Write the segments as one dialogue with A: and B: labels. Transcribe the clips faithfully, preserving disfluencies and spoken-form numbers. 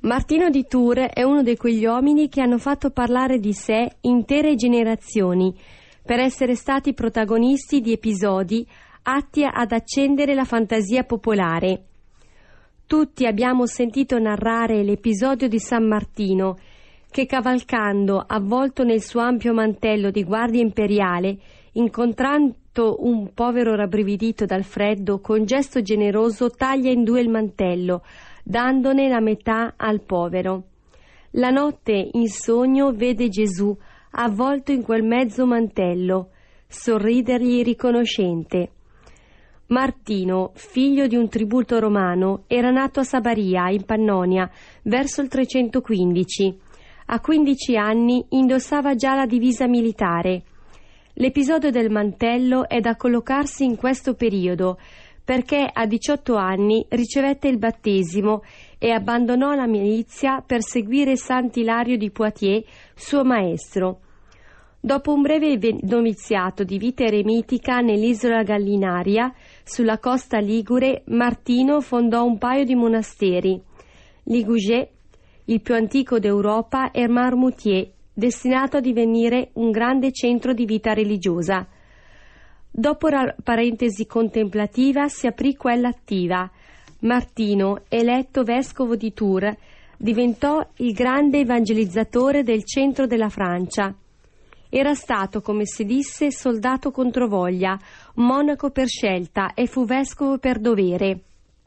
A: Martino di Tours è uno di quegli uomini che hanno fatto parlare di sé intere generazioni per essere stati protagonisti di episodi atti ad accendere la fantasia popolare. Tutti abbiamo sentito narrare l'episodio di San Martino che, cavalcando avvolto nel suo ampio mantello di guardia imperiale, incontrando un povero rabbrividito dal freddo, con gesto generoso taglia in due il mantello, dandone la metà al povero. La notte in sogno vede Gesù avvolto in quel mezzo mantello, sorridergli riconoscente. Martino, figlio di un tributo romano, era nato a Sabaria, in Pannonia, verso il trecentoquindici. A quindici anni indossava già la divisa militare. L'episodio del mantello è da collocarsi in questo periodo, perché a diciotto anni ricevette il battesimo e abbandonò la milizia per seguire Sant'Ilario di Poitiers, suo maestro. Dopo un breve noviziato di vita eremitica nell'isola Gallinaria, sulla costa ligure, Martino fondò un paio di monasteri: Ligugé, il più antico d'Europa, e Marmoutier, destinato a divenire un grande centro di vita religiosa. Dopo la parentesi contemplativa si aprì quella attiva. Martino, eletto vescovo di Tours, diventò il grande evangelizzatore del centro della Francia. Era stato, come si disse, soldato controvoglia, monaco per scelta e fu vescovo per dovere.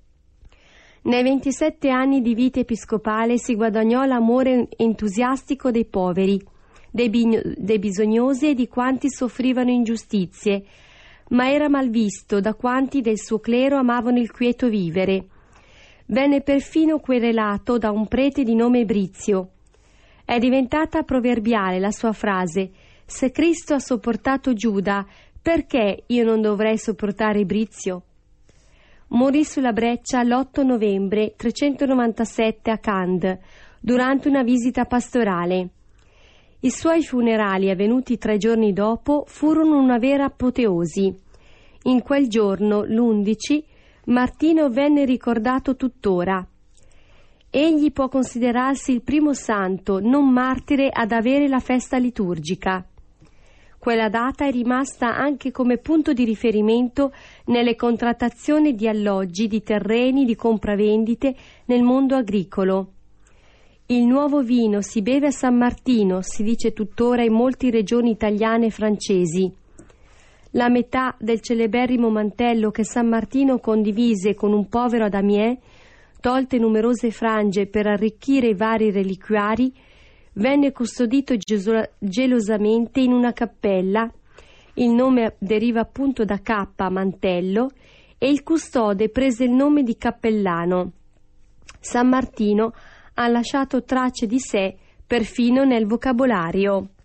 A: Nei ventisette anni di vita episcopale si guadagnò l'amore entusiastico dei poveri, dei, bi- dei bisognosi e di quanti soffrivano ingiustizie, ma era malvisto da quanti del suo clero amavano il quieto vivere. Venne perfino querelato da un prete di nome Brizio. È diventata proverbiale la sua frase: «Se Cristo ha sopportato Giuda, perché io non dovrei sopportare Brizio?» Morì sulla breccia l'otto novembre trecentonovantasette a Cannes, durante una visita pastorale. I suoi funerali, avvenuti tre giorni dopo, furono una vera apoteosi. In quel giorno, l'undici, Martino venne ricordato tuttora. Egli può considerarsi il primo santo non martire ad avere la festa liturgica. Quella data è rimasta anche come punto di riferimento nelle contrattazioni di alloggi, di terreni, di compravendite nel mondo agricolo. Il nuovo vino si beve a San Martino, si dice tuttora in molte regioni italiane e francesi. La metà del celeberrimo mantello che San Martino condivise con un povero ad Amiens, tolte numerose frange per arricchire i vari reliquiari, venne custodito geso- gelosamente in una cappella. Il nome deriva appunto da cappa, mantello, e il custode prese il nome di cappellano. San Martino ha lasciato tracce di sé perfino nel vocabolario.